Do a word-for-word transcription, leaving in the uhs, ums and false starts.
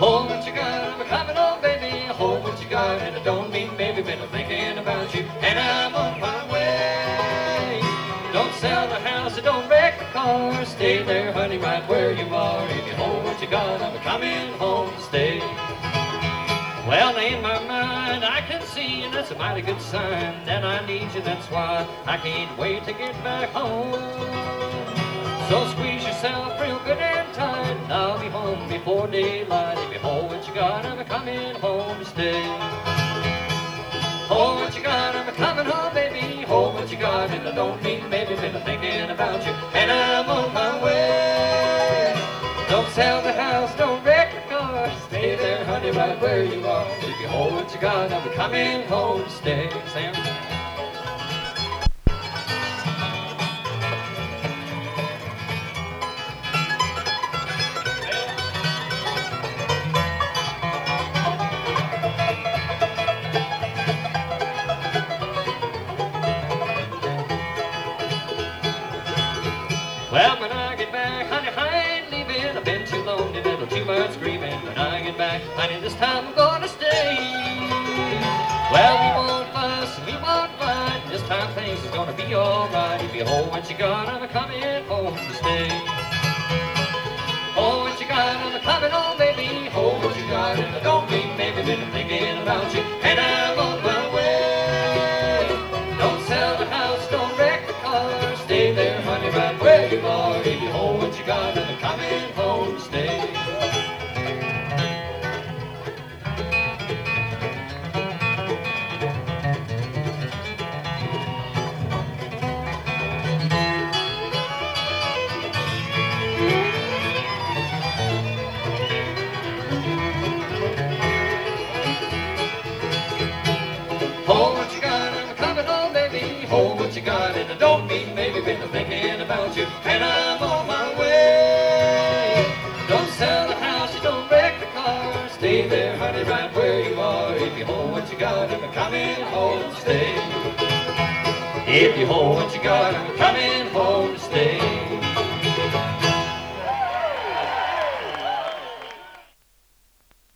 Hold what you got, I'm coming home, baby. Hold what you got, and I don't mean baby, been thinking about you, and I'm on my way. Don't sell the house, don't wreck the car. Stay there, honey, right where you are. If you hold what you got, I'm coming home to stay. Well, in my mind, I can see, and that's a mighty good sign that I need you. That's why I can't wait to get back home. So squeeze yourself real good and tight, and I'll be home before daylight. If you hold what you got, I'm coming home to stay. Hold what you got, I'm coming home, baby. Hold what you got, and I don't mean baby, been thinking about you, and I'm on my way. Don't sell the house, don't wreck the car. Stay there, honey, right where you are. If you hold what you got, I'm coming home to stay. Sam. Well, when I get back, honey, I ain't leaving. I've been too lonely, little too much grieving. When I get back, honey, this time I'm gonna stay. Well, we won't fuss, we won't fight. This time things is gonna be alright. If you hold what you got, I'm coming home to stay. Hold what you got, I'm coming home, baby. Hold what you got, and I don't mean baby, been thinking about you, and I'm on my way. Don't sell the house, don't wreck the car. Stay there, honey, right where you are. If you hold what you got, I'm coming home to stay. Hold what you got, I'm coming home, baby. Hold what you got, and I don't mean maybe been thinking about you, and I'm on my way. Don't sell the house, you don't wreck the car. Stay there, honey, right where you are. If you hold what you got, I'm coming home to stay. If you hold what you got, I'm coming